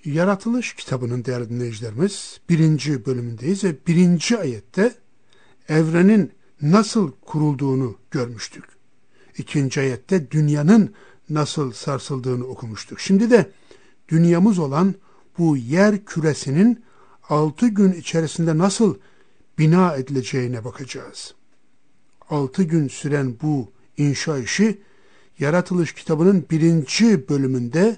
Yaratılış kitabının değerli dinleyicilerimiz 1. bölümündeyiz ve 1. ayette evrenin nasıl kurulduğunu görmüştük. 2. ayette dünyanın nasıl sarsıldığını okumuştuk. Şimdi de dünyamız olan bu yer küresinin 6 gün içerisinde nasıl bina edileceğine bakacağız. 6 gün süren bu inşa işi Yaratılış kitabının 1. bölümünde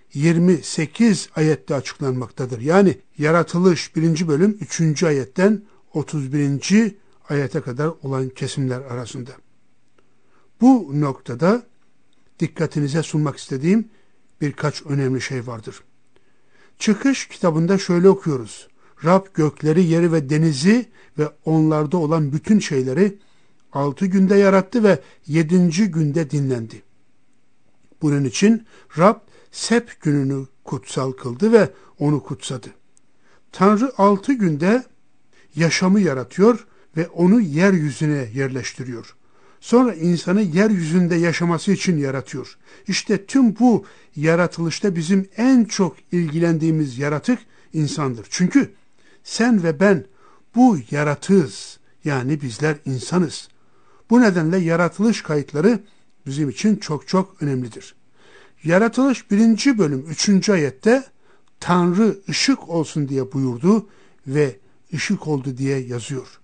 28 ayette açıklanmaktadır. Yani Yaratılış 1. bölüm 3. ayetten 31. ayete kadar olan kesimler arasında. Bu noktada dikkatinize sunmak istediğim birkaç önemli şey vardır. Çıkış kitabında şöyle okuyoruz. Rab gökleri, yeri ve denizi ve onlarda olan bütün şeyleri 6 günde yarattı ve 7. günde dinlendi. Bunun için Rab Sep gününü kutsal kıldı ve onu kutsadı. Tanrı 6 günde yaşamı yaratıyor ve onu yeryüzüne yerleştiriyor. Sonra insanı yeryüzünde yaşaması için yaratıyor. İşte tüm bu yaratılışta bizim en çok ilgilendiğimiz yaratık insandır. Çünkü sen ve ben bu yaratığız. Yani bizler insanız. Bu nedenle yaratılış kayıtları bizim için çok çok önemlidir. Yaratılış 1. bölüm 3. ayette Tanrı ışık olsun diye buyurdu ve ışık oldu diye yazıyor.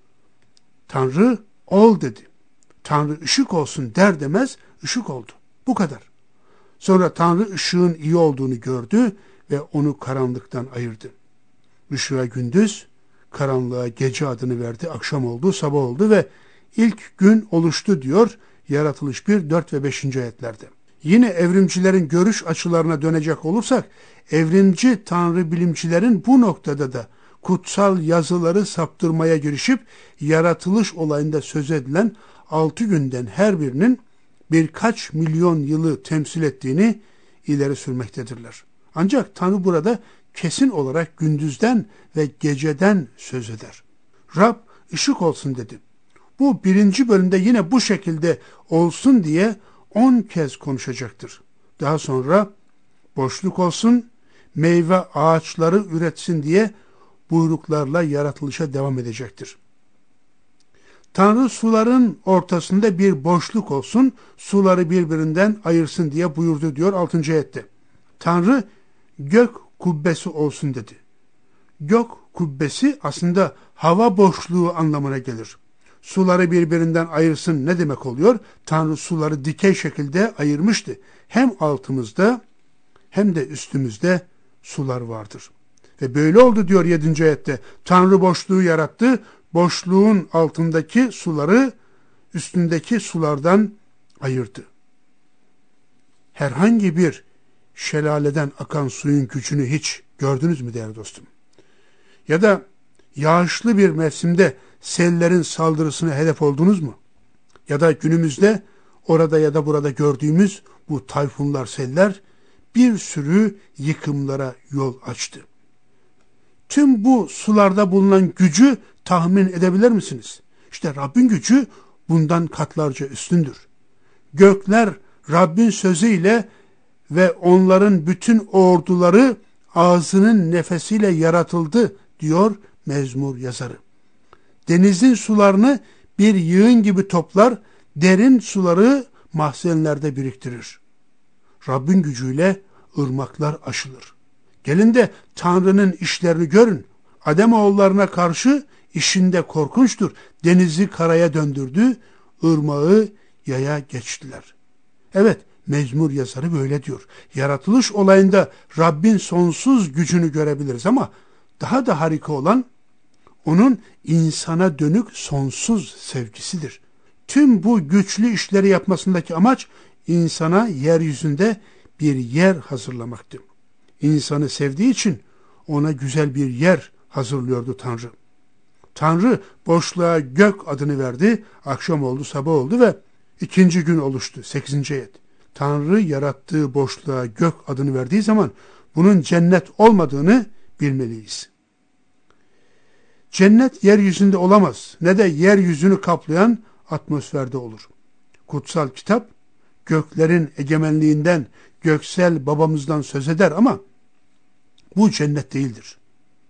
Tanrı ol dedi. Tanrı ışık olsun der demez ışık oldu. Bu kadar. Sonra Tanrı ışığın iyi olduğunu gördü ve onu karanlıktan ayırdı. Işığa gündüz, karanlığa gece adını verdi. Akşam oldu, sabah oldu ve ilk gün oluştu diyor Yaratılış 1, 4 ve 5. ayetlerde. Yine evrimcilerin görüş açılarına dönecek olursak, evrimci tanrı bilimcilerin bu noktada da kutsal yazıları saptırmaya girişip yaratılış olayında söz edilen 6 günden her birinin birkaç milyon yılı temsil ettiğini ileri sürmektedirler. Ancak Tanrı burada kesin olarak gündüzden ve geceden söz eder. Rab ışık olsun dedi. Bu 1. bölümde yine bu şekilde olsun diye 10 kez konuşacaktır. Daha sonra boşluk olsun, meyve ağaçları üretsin diye buyruklarla yaratılışa devam edecektir. Tanrı suların ortasında bir boşluk olsun, suları birbirinden ayırsın diye buyurdu diyor 6. ayette. Tanrı gök kubbesi olsun dedi. Gök kubbesi aslında hava boşluğu anlamına gelir. Suları birbirinden ayırsın ne demek oluyor? Tanrı suları dikey şekilde ayırmıştı. Hem altımızda hem de üstümüzde sular vardır. Ve böyle oldu diyor 7. ayette. Tanrı boşluğu yarattı. Boşluğun altındaki suları üstündeki sulardan ayırdı. Herhangi bir şelaleden akan suyun gücünü hiç gördünüz mü değerli dostum? Ya da yağışlı bir mevsimde sellerin saldırısına hedef oldunuz mu? Ya da günümüzde orada ya da burada gördüğümüz bu tayfunlar, seller bir sürü yıkımlara yol açtı. Tüm bu sularda bulunan gücü tahmin edebilir misiniz? İşte Rabbin gücü bundan katlarca üstündür. Gökler Rabbin sözüyle ve onların bütün orduları ağzının nefesiyle yaratıldı diyor mezmur yazarı. Denizin sularını bir yığın gibi toplar, derin suları mahzenlerde biriktirir. Rabbin gücüyle ırmaklar aşılır. Gelin de Tanrı'nın işlerini görün. Ademoğullarına karşı işinde korkunçtur. Denizi karaya döndürdü, ırmağı yaya geçtiler. Evet, mezmur yazarı böyle diyor. Yaratılış olayında Rabbin sonsuz gücünü görebiliriz ama daha da harika olan onun insana dönük sonsuz sevgisidir. Tüm bu güçlü işleri yapmasındaki amaç insana yeryüzünde bir yer hazırlamaktı. İnsanı sevdiği için ona güzel bir yer hazırlıyordu Tanrı. Tanrı boşluğa gök adını verdi, akşam oldu, sabah oldu ve 2. gün oluştu. 8. ayet. Tanrı yarattığı boşluğa gök adını verdiği zaman bunun cennet olmadığını bilmeliyiz. Cennet yeryüzünde olamaz, ne de yeryüzünü kaplayan atmosferde olur. Kutsal kitap göklerin egemenliğinden, göksel babamızdan söz eder ama Bu cennet değildir.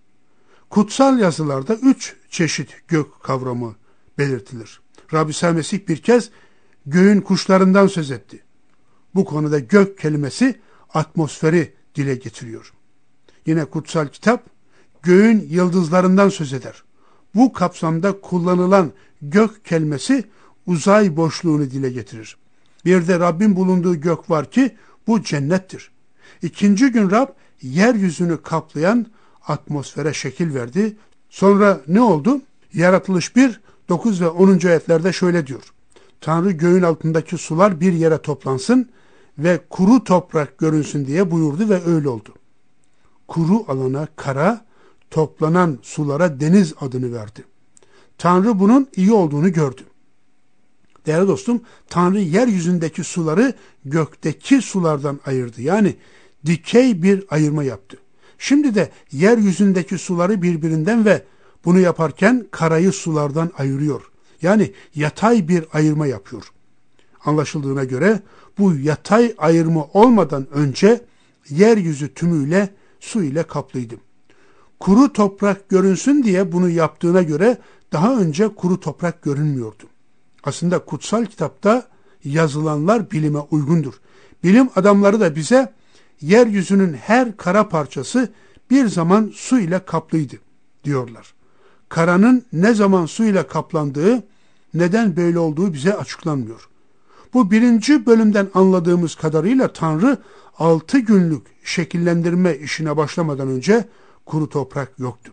Kutsal yazılarda 3 çeşit gök kavramı belirtilir. Rabbi İsa Mesih bir kez göğün kuşlarından söz etti. Bu konuda gök kelimesi atmosferi dile getiriyor. Yine kutsal kitap göğün yıldızlarından söz eder. Bu kapsamda kullanılan gök kelimesi uzay boşluğunu dile getirir. Bir de Rabbin bulunduğu gök var ki bu cennettir. İkinci gün Rab yeryüzünü kaplayan atmosfere şekil verdi. Sonra ne oldu? Yaratılış 1, 9 ve 10. ayetlerde şöyle diyor. Tanrı göğün altındaki sular bir yere toplansın ve kuru toprak görünsün diye buyurdu ve öyle oldu. Kuru alana kara, toplanan sulara deniz adını verdi. Tanrı bunun iyi olduğunu gördü. Değerli dostum, Tanrı yeryüzündeki suları gökteki sulardan ayırdı. Yani dikey bir ayırma yaptı. Şimdi de yeryüzündeki suları birbirinden ve bunu yaparken karayı sulardan ayırıyor. Yani yatay bir ayırma yapıyor. Anlaşıldığına göre bu yatay ayırma olmadan önce yeryüzü tümüyle su ile kaplıydı. Kuru toprak görünsün diye bunu yaptığına göre daha önce kuru toprak görünmüyordu. Aslında kutsal kitapta yazılanlar bilime uygundur. Bilim adamları da bize yeryüzünün her kara parçası bir zaman su ile kaplıydı diyorlar. Karanın ne zaman su ile kaplandığı, neden böyle olduğu bize açıklanmıyor. Bu 1. bölümden anladığımız kadarıyla Tanrı 6 günlük şekillendirme işine başlamadan önce kuru toprak yoktu.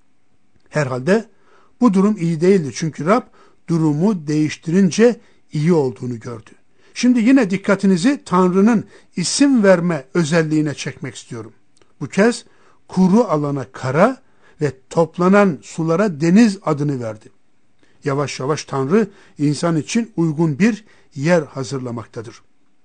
Herhalde bu durum iyi değildi çünkü Rab durumu değiştirince iyi olduğunu gördü. Şimdi yine dikkatinizi Tanrı'nın isim verme özelliğine çekmek istiyorum. Bu kez kuru alana kara ve toplanan sulara deniz adını verdi. Yavaş yavaş Tanrı insan için uygun bir yer hazırlamaktadır.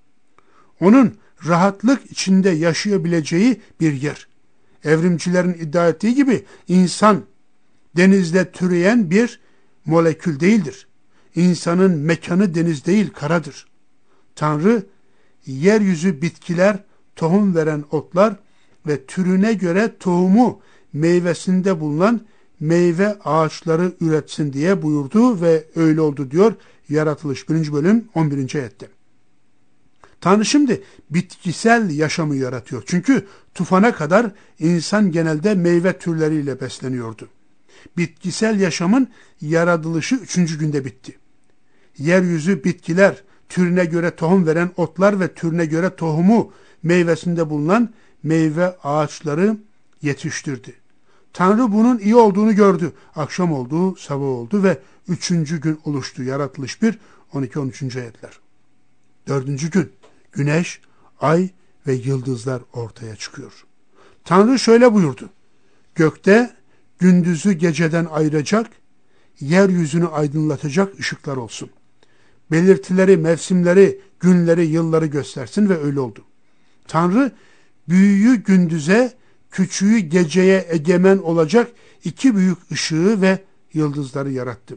Onun rahatlık içinde yaşayabileceği bir yer. Evrimcilerin iddia ettiği gibi insan denizde türeyen bir molekül değildir. İnsanın mekanı deniz değil, karadır. Tanrı, yeryüzü bitkiler, tohum veren otlar ve türüne göre tohumu meyvesinde bulunan meyve ağaçları üretsin diye buyurdu ve öyle oldu diyor Yaratılış 1. bölüm 11. ayette. Tanrı şimdi bitkisel yaşamı yaratıyor. Çünkü tufana kadar insan genelde meyve türleriyle besleniyordu. Bitkisel yaşamın yaratılışı 3. günde bitti. Yeryüzü bitkiler, türüne göre tohum veren otlar ve türüne göre tohumu meyvesinde bulunan meyve ağaçları yetiştirdi. Tanrı bunun iyi olduğunu gördü. Akşam oldu, sabah oldu ve 3. gün oluştu. Yaratılış 1, 12-13. ayetler. 4. gün güneş, ay ve yıldızlar ortaya çıkıyor. Tanrı şöyle buyurdu. Gökte gündüzü geceden ayıracak, yeryüzünü aydınlatacak ışıklar olsun. Belirtileri, mevsimleri, günleri, yılları göstersin ve öyle oldu. Tanrı büyüğü gündüze, küçüğü geceye egemen olacak 2 büyük ışığı ve yıldızları yarattı.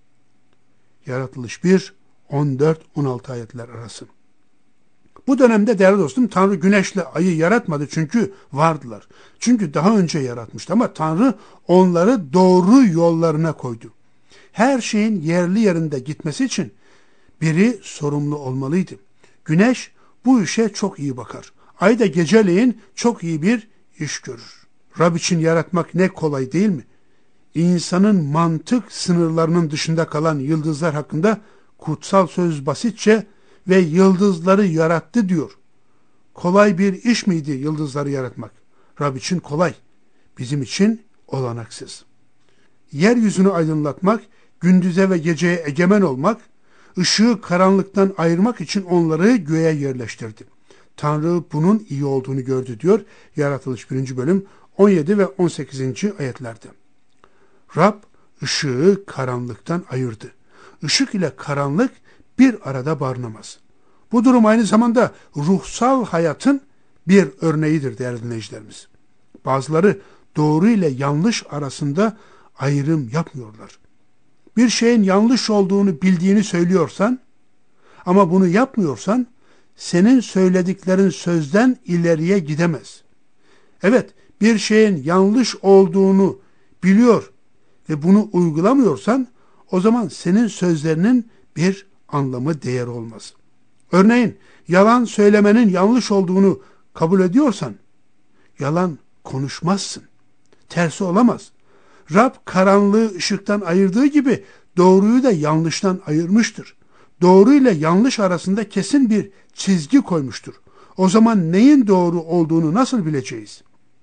Yaratılış 1, 14-16 ayetler arası. Bu dönemde değerli dostum Tanrı güneşle ayı yaratmadı çünkü vardılar. Çünkü daha önce yaratmıştı ama Tanrı onları doğru yollarına koydu. Her şeyin yerli yerinde gitmesi için biri sorumlu olmalıydı. Güneş bu işe çok iyi bakar. Ay da geceleyin çok iyi bir iş görür. Rab için yaratmak ne kolay değil mi? İnsanın mantık sınırlarının dışında kalan yıldızlar hakkında kutsal söz basitçe ve yıldızları yarattı diyor. Kolay bir iş miydi yıldızları yaratmak? Rab için kolay, bizim için olanaksız. Yeryüzünü aydınlatmak, gündüze ve geceye egemen olmak, ışığı karanlıktan ayırmak için onları göğe yerleştirdi. Tanrı bunun iyi olduğunu gördü diyor Yaratılış 1. bölüm 17 ve 18. ayetlerde. Rab ışığı karanlıktan ayırdı. Işık ile karanlık bir arada barınamaz. Bu durum aynı zamanda ruhsal hayatın bir örneğidir değerli dinleyicilerimiz. Bazıları doğru ile yanlış arasında ayrım yapmıyorlar. Bir şeyin yanlış olduğunu bildiğini söylüyorsan ama bunu yapmıyorsan senin söylediklerin sözden ileriye gidemez. Evet, bir şeyin yanlış olduğunu biliyor ve bunu uygulamıyorsan, o zaman senin sözlerinin bir anlamı, değeri olmaz. Örneğin yalan söylemenin yanlış olduğunu kabul ediyorsan, yalan konuşmazsın. Tersi olamaz. Rab karanlığı ışıktan ayırdığı gibi doğruyu da yanlıştan ayırmıştır. Doğru ile yanlış arasında kesin bir çizgi koymuştur. O zaman neyin doğru olduğunu nasıl bileceğiz?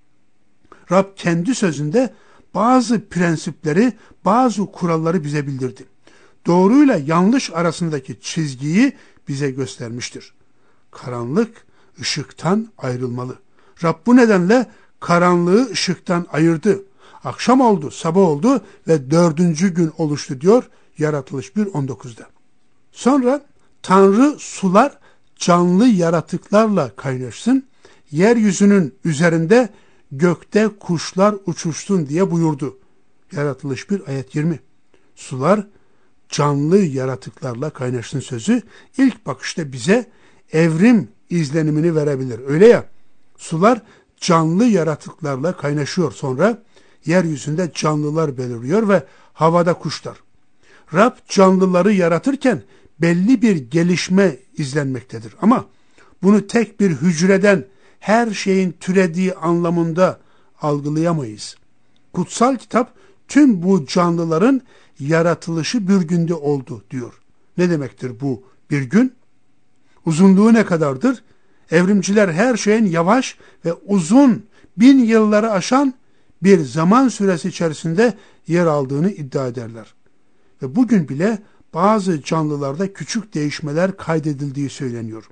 Rab kendi sözünde bazı prensipleri, bazı kuralları bize bildirdi. Doğruyla yanlış arasındaki çizgiyi bize göstermiştir. Karanlık ışıktan ayrılmalı. Rab bu nedenle karanlığı ışıktan ayırdı. Akşam oldu, sabah oldu ve 4. gün oluştu diyor Yaratılış 1.19'da. Sonra Tanrı sular canlı yaratıklarla kaynaşsın, yeryüzünün üzerinde gökte kuşlar uçuşsun diye buyurdu. Yaratılış 1 ayet 20. Sular canlı yaratıklarla kaynaşsın sözü ilk bakışta bize evrim izlenimini verebilir. Öyle ya, sular canlı yaratıklarla kaynaşıyor, sonra yeryüzünde canlılar beliriyor ve havada kuşlar. Rab canlıları yaratırken belli bir gelişme izlenmektedir. Ama bunu tek bir hücreden her şeyin türediği anlamında algılayamayız. Kutsal kitap tüm bu canlıların yaratılışı bir günde oldu diyor. Ne demektir bu bir gün? Uzunluğu ne kadardır? Evrimciler her şeyin yavaş ve uzun 1000 yılları aşan bir zaman süresi içerisinde yer aldığını iddia ederler. Ve bugün bile bazı canlılarda küçük değişmeler kaydedildiği söyleniyor.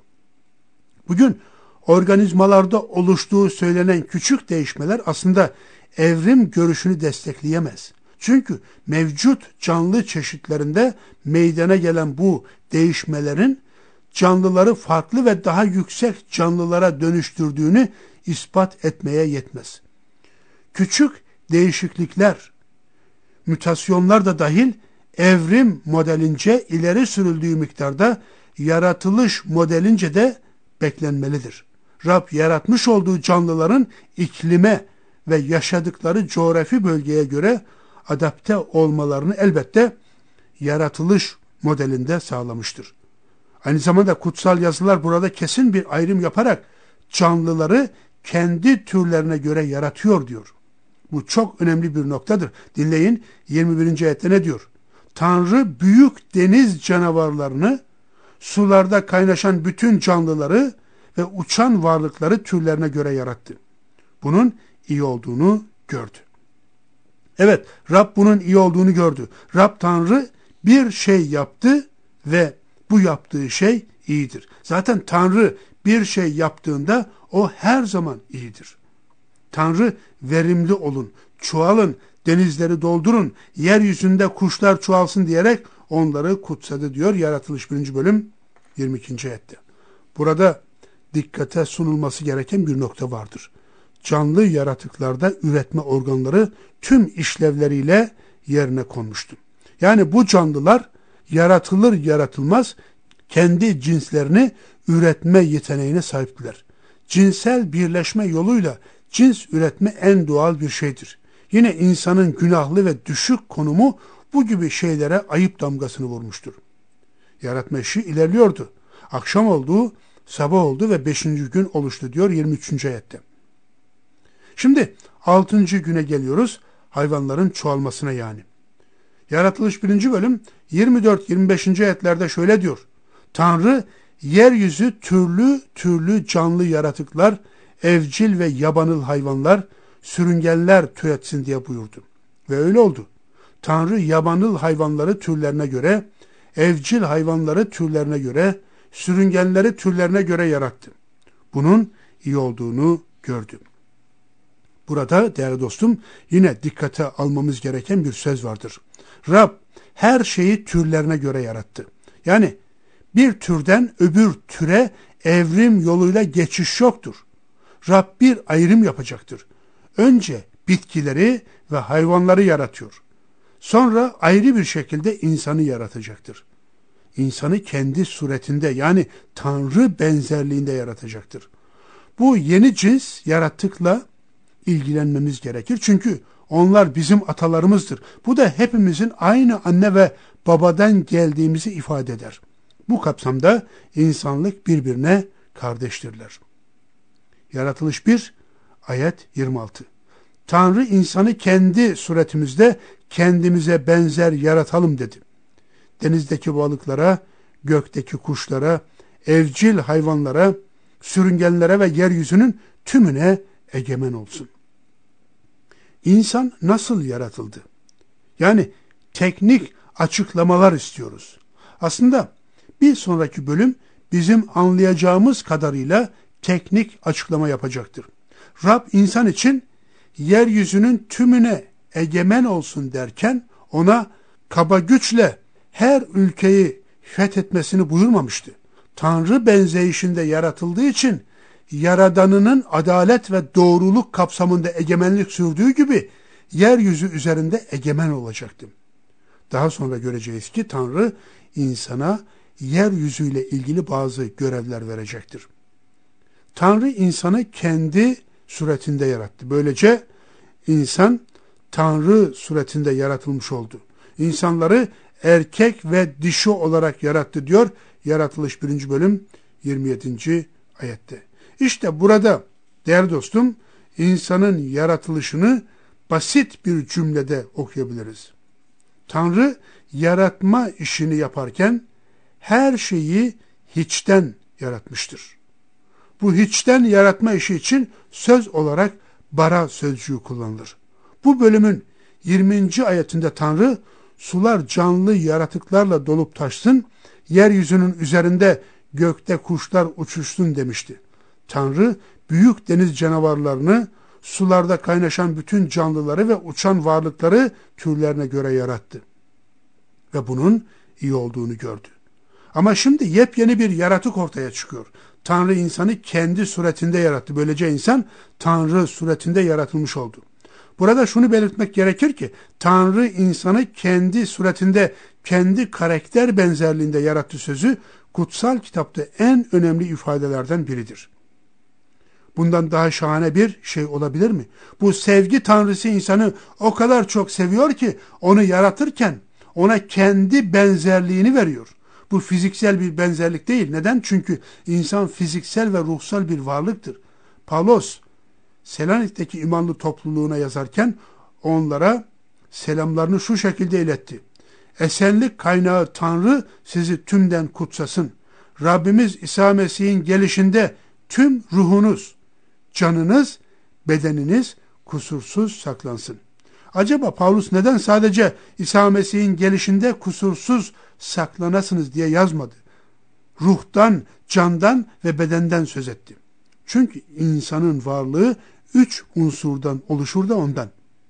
Bugün organizmalarda oluştuğu söylenen küçük değişmeler aslında evrim görüşünü destekleyemez. Çünkü mevcut canlı çeşitlerinde meydana gelen bu değişmelerin canlıları farklı ve daha yüksek canlılara dönüştürdüğünü ispat etmeye yetmez. Küçük değişiklikler, mutasyonlar da dahil evrim modelince ileri sürüldüğü miktarda yaratılış modelince de beklenmelidir. Rab yaratmış olduğu canlıların iklime ve yaşadıkları coğrafi bölgeye göre adapte olmalarını elbette yaratılış modelinde sağlamıştır. Aynı zamanda kutsal yazılar burada kesin bir ayrım yaparak canlıları kendi türlerine göre yaratıyor diyor. Bu çok önemli bir noktadır. Dinleyin 21. ayette ne diyor? Tanrı büyük deniz canavarlarını, sularda kaynaşan bütün canlıları ve uçan varlıkları türlerine göre yarattı. Bunun iyi olduğunu gördü. Evet, Rab bunun iyi olduğunu gördü. Rab Tanrı bir şey yaptı ve bu yaptığı şey iyidir. Zaten Tanrı bir şey yaptığında o her zaman iyidir. Tanrı verimli olun, çoğalın, denizleri doldurun, yeryüzünde kuşlar çoğalsın diyerek onları kutsadı diyor Yaratılış 1. bölüm 22. ayette. Burada dikkate sunulması gereken bir nokta vardır. Canlı yaratıklarda üretme organları tüm işlevleriyle yerine konmuştu. Yani bu canlılar yaratılır yaratılmaz kendi cinslerini üretme yeteneğine sahiptiler. Cinsel birleşme yoluyla cins üretme en doğal bir şeydir. Yine insanın günahlı ve düşük konumu bu gibi şeylere ayıp damgasını vurmuştur. Yaratma işi ilerliyordu. Akşam oldu, sabah oldu ve 5. gün oluştu diyor 23. ayette. Şimdi 6. güne geliyoruz, hayvanların çoğalmasına yani. Yaratılış 1. bölüm 24-25. ayetlerde şöyle diyor. Tanrı yeryüzü türlü türlü canlı yaratıklar, evcil ve yabanıl hayvanlar, sürüngenler türetsin diye buyurdu. Ve öyle oldu. Tanrı yabanıl hayvanları türlerine göre, evcil hayvanları türlerine göre, sürüngenleri türlerine göre yarattı. Bunun iyi olduğunu gördü. Burada değerli dostum yine dikkate almamız gereken bir söz vardır. Rab her şeyi türlerine göre yarattı. Yani bir türden öbür türe evrim yoluyla geçiş yoktur. Rab bir ayrım yapacaktır. Önce bitkileri ve hayvanları yaratıyor. Sonra ayrı bir şekilde insanı yaratacaktır. İnsanı kendi suretinde yani Tanrı benzerliğinde yaratacaktır. Bu yeni cins yaratıkla ilgilenmemiz gerekir. Çünkü onlar bizim atalarımızdır. Bu da hepimizin aynı anne ve babadan geldiğimizi ifade eder. Bu kapsamda insanlık birbirine kardeştirler. Yaratılış 1, ayet 26. Tanrı insanı kendi suretimizde kendimize benzer yaratalım dedi. Denizdeki balıklara, gökteki kuşlara, evcil hayvanlara, sürüngenlere ve yeryüzünün tümüne egemen olsun. İnsan nasıl yaratıldı? Yani teknik açıklamalar istiyoruz. Aslında bir sonraki bölüm bizim anlayacağımız kadarıyla teknik açıklama yapacaktır. Rab insan için yeryüzünün tümüne egemen olsun derken ona kaba güçle her ülkeyi fethetmesini buyurmamıştı. Tanrı benzeyişinde yaratıldığı için Yaradanının adalet ve doğruluk kapsamında egemenlik sürdüğü gibi yeryüzü üzerinde egemen olacaktı. Daha sonra göreceğiz ki Tanrı insana yeryüzüyle ilgili bazı görevler verecektir. Tanrı insanı kendi suretinde yarattı. Böylece insan Tanrı suretinde yaratılmış oldu. İnsanları erkek ve dişi olarak yarattı diyor Yaratılış 1. bölüm 27. ayette. İşte burada değerli dostum insanın yaratılışını basit bir cümlede okuyabiliriz. Tanrı yaratma işini yaparken her şeyi hiçten yaratmıştır. Bu hiçten yaratma işi için söz olarak bara sözcüğü kullanılır. Bu bölümün 20. ayetinde Tanrı sular canlı yaratıklarla dolup taşsın, yeryüzünün üzerinde gökte kuşlar uçuşsun demişti. Tanrı büyük deniz canavarlarını, sularda kaynaşan bütün canlıları ve uçan varlıkları türlerine göre yarattı. Ve bunun iyi olduğunu gördü. Ama şimdi yepyeni bir yaratık ortaya çıkıyor. Tanrı insanı kendi suretinde yarattı. Böylece insan Tanrı suretinde yaratılmış oldu. Burada şunu belirtmek gerekir ki Tanrı insanı kendi suretinde, kendi karakter benzerliğinde yarattı sözü kutsal kitapta en önemli ifadelerden biridir. Bundan daha şahane bir şey olabilir mi? Bu sevgi Tanrısı insanı o kadar çok seviyor ki onu yaratırken ona kendi benzerliğini veriyor. Bu fiziksel bir benzerlik değil. Neden? Çünkü insan fiziksel ve ruhsal bir varlıktır. Pavlos, Selanik'teki imanlı topluluğuna yazarken onlara selamlarını şu şekilde iletti. Esenlik kaynağı Tanrı sizi tümden kutsasın. Rabbimiz İsa Mesih'in gelişinde tüm ruhunuz, canınız, bedeniniz kusursuz saklansın. Acaba Pavlus neden sadece İsa Mesih'in gelişinde kusursuz saklanasınız diye yazmadı? Ruhtan, candan ve bedenden söz etti. Çünkü insanın varlığı 3 unsurdan oluşur da ondan.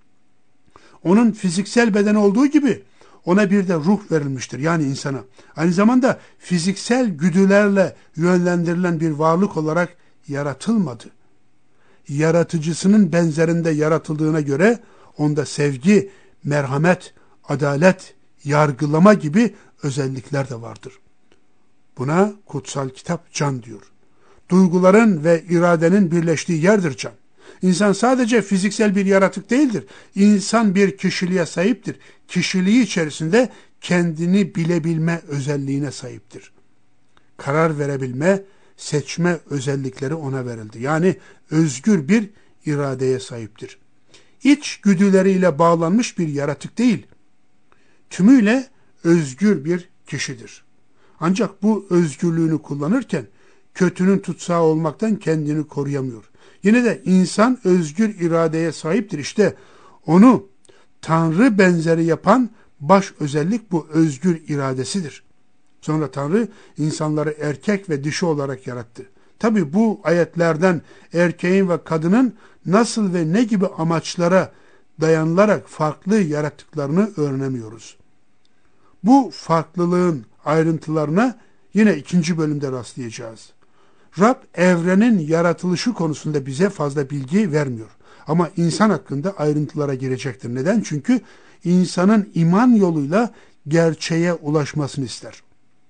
Onun fiziksel beden olduğu gibi ona bir de ruh verilmiştir. Yani insana. Aynı zamanda fiziksel güdülerle yönlendirilen bir varlık olarak yaratılmadı. Yaratıcısının benzerinde yaratıldığına göre onda sevgi, merhamet, adalet, yargılama gibi özellikler de vardır. Buna kutsal kitap can diyor. Duyguların ve iradenin birleştiği yerdir can. İnsan sadece fiziksel bir yaratık değildir. İnsan bir kişiliğe sahiptir. Kişiliği içerisinde kendini bilebilme özelliğine sahiptir. Karar verebilme, seçme özellikleri ona verildi. Yani özgür bir iradeye sahiptir. İç güdüleriyle bağlanmış bir yaratık değil. Tümüyle özgür bir kişidir. Ancak bu özgürlüğünü kullanırken kötünün tutsağı olmaktan kendini koruyamıyor. Yine de insan özgür iradeye sahiptir. İşte onu Tanrı benzeri yapan baş özellik bu özgür iradesidir. Sonra Tanrı insanları erkek ve dişi olarak yarattı. Tabi bu ayetlerden erkeğin ve kadının nasıl ve ne gibi amaçlara dayanılarak farklı yarattıklarını öğrenemiyoruz. Bu farklılığın ayrıntılarına yine 2. bölümde rastlayacağız. Rab evrenin yaratılışı konusunda bize fazla bilgi vermiyor. Ama insan hakkında ayrıntılara girecektir. Neden? Çünkü insanın iman yoluyla gerçeğe ulaşmasını ister.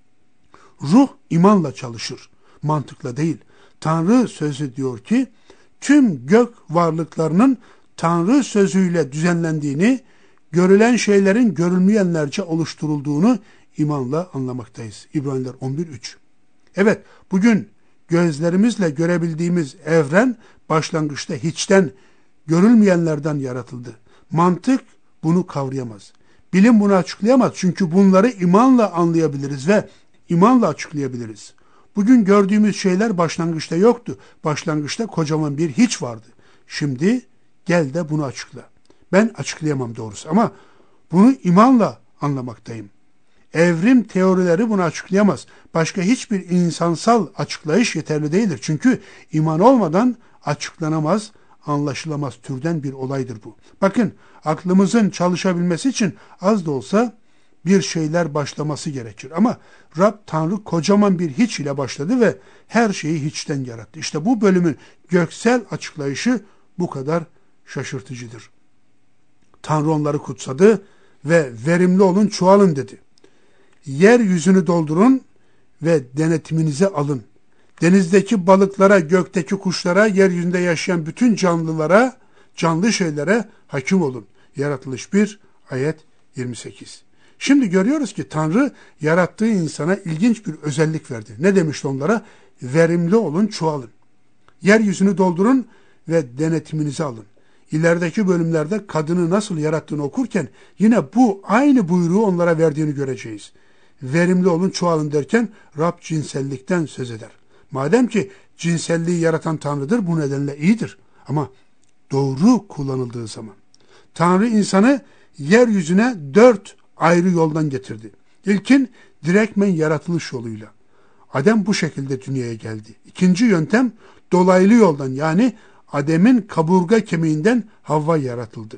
Ruh imanla çalışır, mantıkla değil. Tanrı sözü diyor ki, tüm gök varlıklarının Tanrı sözüyle düzenlendiğini, görülen şeylerin görülmeyenlerce oluşturulduğunu imanla anlamaktayız. İbraniler 11:3. Evet, bugün gözlerimizle görebildiğimiz evren başlangıçta hiçten, görülmeyenlerden yaratıldı. Mantık bunu kavrayamaz. Bilim bunu açıklayamaz. Çünkü bunları imanla anlayabiliriz ve imanla açıklayabiliriz. Bugün gördüğümüz şeyler başlangıçta yoktu. Başlangıçta kocaman bir hiç vardı. Şimdi gel de bunu açıkla. Ben açıklayamam doğrusu ama bunu imanla anlamaktayım. Evrim teorileri bunu açıklayamaz. Başka hiçbir insansal açıklayış yeterli değildir. Çünkü iman olmadan açıklanamaz, anlaşılamaz türden bir olaydır bu. Bakın, aklımızın çalışabilmesi için az da olsa bir şeyler başlaması gerekir. Ama Rab Tanrı kocaman bir hiç ile başladı ve her şeyi hiçten yarattı. İşte bu bölümün göksel açıklayışı bu kadar şaşırtıcıdır. Tanrı onları kutsadı ve verimli olun, çoğalın dedi. Yeryüzünü doldurun ve denetiminize alın. Denizdeki balıklara, gökteki kuşlara, yeryüzünde yaşayan bütün canlılara, canlı şeylere hakim olun. Yaratılış 1, ayet 28. Şimdi görüyoruz ki Tanrı yarattığı insana ilginç bir özellik verdi. Ne demişti onlara? Verimli olun, çoğalın. Yeryüzünü doldurun ve denetiminize alın. İlerideki bölümlerde kadını nasıl yarattığını okurken yine bu aynı buyruğu onlara verdiğini göreceğiz. Verimli olun, çoğalın derken Rab cinsellikten söz eder. Madem ki cinselliği yaratan Tanrı'dır, bu nedenle iyidir. Ama doğru kullanıldığı zaman. Tanrı insanı yeryüzüne 4 ayrı yoldan getirdi. İlkin direktmen yaratılış yoluyla. Adem bu şekilde dünyaya geldi. İkinci yöntem dolaylı yoldan, yani Adem'in kaburga kemiğinden Havva yaratıldı.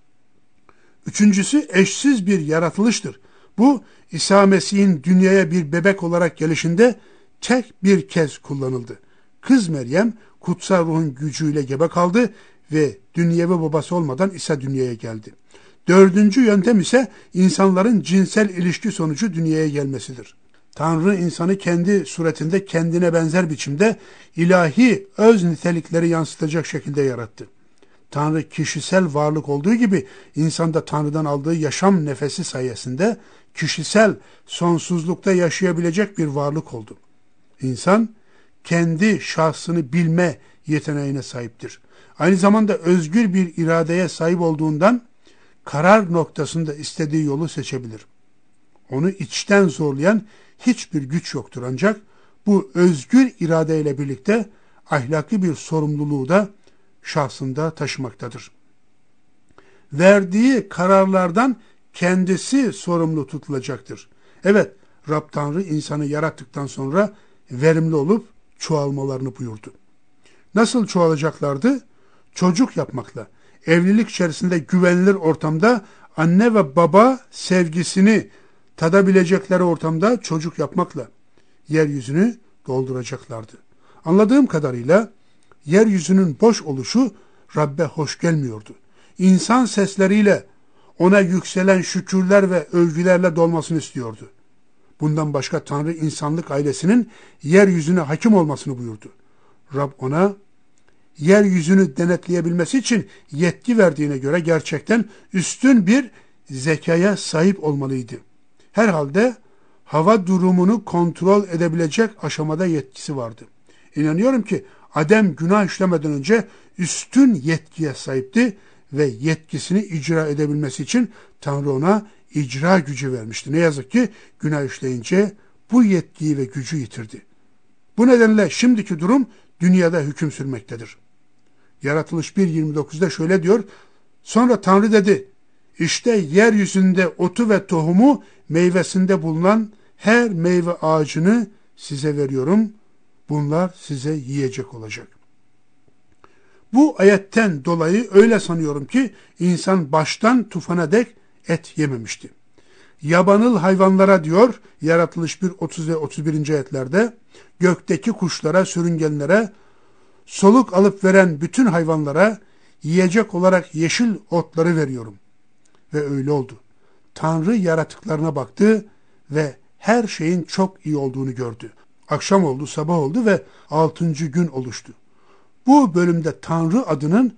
Üçüncüsü eşsiz bir yaratılıştır. Bu İsa Mesih'in dünyaya bir bebek olarak gelişinde tek bir kez kullanıldı. Kız Meryem kutsal ruhun gücüyle gebe kaldı ve dünyevi babası olmadan İsa dünyaya geldi. Dördüncü yöntem ise insanların cinsel ilişki sonucu dünyaya gelmesidir. Tanrı insanı kendi suretinde, kendine benzer biçimde ilahi öz nitelikleri yansıtacak şekilde yarattı. Tanrı kişisel varlık olduğu gibi insanda Tanrı'dan aldığı yaşam nefesi sayesinde kişisel sonsuzlukta yaşayabilecek bir varlık oldu. İnsan kendi şahsını bilme yeteneğine sahiptir. Aynı zamanda özgür bir iradeye sahip olduğundan karar noktasında istediği yolu seçebilir. Onu içten zorlayan hiçbir güç yoktur, ancak bu özgür iradeyle birlikte ahlaki bir sorumluluğu da şahsında taşımaktadır. Verdiği kararlardan kendisi sorumlu tutulacaktır. Evet, Rab Tanrı insanı yarattıktan sonra verimli olup çoğalmalarını buyurdu. Nasıl çoğalacaklardı? Çocuk yapmakla. Evlilik içerisinde güvenilir ortamda anne ve baba sevgisini tadabilecekleri ortamda çocuk yapmakla yeryüzünü dolduracaklardı. Anladığım kadarıyla yeryüzünün boş oluşu Rabbe hoş gelmiyordu. İnsan sesleriyle ona yükselen şükürler ve övgülerle dolmasını istiyordu. Bundan başka Tanrı insanlık ailesinin yeryüzüne hakim olmasını buyurdu. Rab ona yeryüzünü denetleyebilmesi için yetki verdiğine göre gerçekten üstün bir zekaya sahip olmalıydı. Herhalde hava durumunu kontrol edebilecek aşamada yetkisi vardı. İnanıyorum ki Adem günah işlemeden önce üstün yetkiye sahipti ve yetkisini icra edebilmesi için Tanrı ona icra gücü vermişti. Ne yazık ki günah işleyince bu yetkiyi ve gücü yitirdi. Bu nedenle şimdiki durum dünyada hüküm sürmektedir. Yaratılış 1.29'da şöyle diyor: Sonra Tanrı dedi, İşte yeryüzünde otu ve tohumu, meyvesinde bulunan her meyve ağacını size veriyorum. Bunlar size yiyecek olacak. Bu ayetten dolayı öyle sanıyorum ki insan baştan tufana dek et yememişti. Yabanıl hayvanlara diyor Yaratılış 1.30 ve 31. ayetlerde, gökteki kuşlara, sürüngenlere, soluk alıp veren bütün hayvanlara yiyecek olarak yeşil otları veriyorum. Ve öyle oldu. Tanrı yaratıklarına baktı ve her şeyin çok iyi olduğunu gördü. Akşam oldu, sabah oldu ve 6. gün oluştu. Bu bölümde Tanrı adının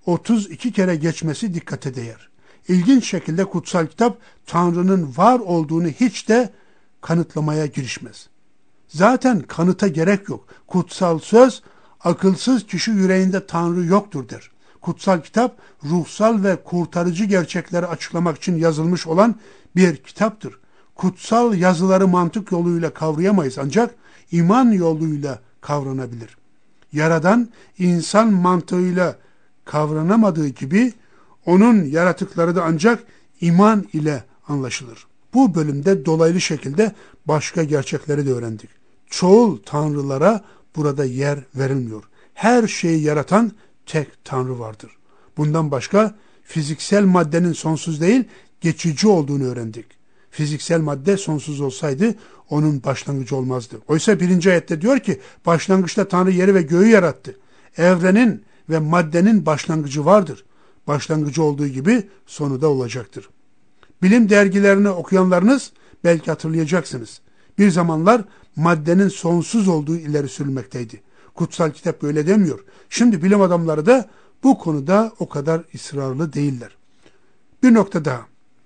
32 kere geçmesi dikkate değer. İlginç şekilde kutsal kitap Tanrı'nın var olduğunu hiç de kanıtlamaya girişmez. Zaten kanıta gerek yok. Kutsal söz, akılsız kişi yüreğinde Tanrı yoktur der. Kutsal kitap, ruhsal ve kurtarıcı gerçekleri açıklamak için yazılmış olan bir kitaptır. Kutsal yazıları mantık yoluyla kavrayamayız ancak iman yoluyla kavranabilir. Yaradan insan mantığıyla kavranamadığı gibi onun yaratıkları da ancak iman ile anlaşılır. Bu bölümde dolaylı şekilde başka gerçekleri de öğrendik. Çoğul tanrılara burada yer verilmiyor. Her şeyi yaratan tek Tanrı vardır. Bundan başka fiziksel maddenin sonsuz değil, geçici olduğunu öğrendik. Fiziksel madde sonsuz olsaydı onun başlangıcı olmazdı. Oysa 1. ayette diyor ki, başlangıçta Tanrı yeri ve göğü yarattı. Evrenin ve maddenin başlangıcı vardır. Başlangıcı olduğu gibi sonu da olacaktır. Bilim dergilerini okuyanlarınız belki hatırlayacaksınız. Bir zamanlar maddenin sonsuz olduğu ileri sürülmekteydi. Kutsal kitap böyle demiyor. Şimdi bilim adamları da bu konuda o kadar ısrarlı değiller. Bir nokta daha.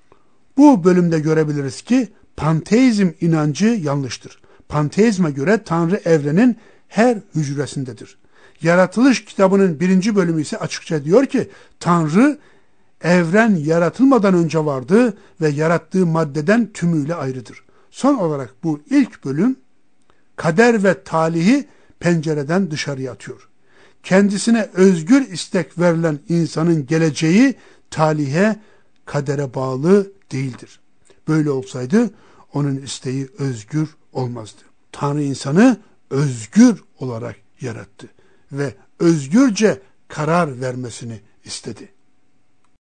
Bu bölümde görebiliriz ki panteizm inancı yanlıştır. Panteizme göre Tanrı evrenin her hücresindedir. Yaratılış kitabının 1. bölümü ise açıkça diyor ki Tanrı evren yaratılmadan önce vardı ve yarattığı maddeden tümüyle ayrıdır. Son olarak bu ilk bölüm kader ve talihi pencereden dışarıya atıyor. Kendisine özgür istek verilen insanın geleceği talihe, kadere bağlı değildir. Böyle olsaydı onun isteği özgür olmazdı. Tanrı insanı özgür olarak yarattı ve özgürce karar vermesini istedi.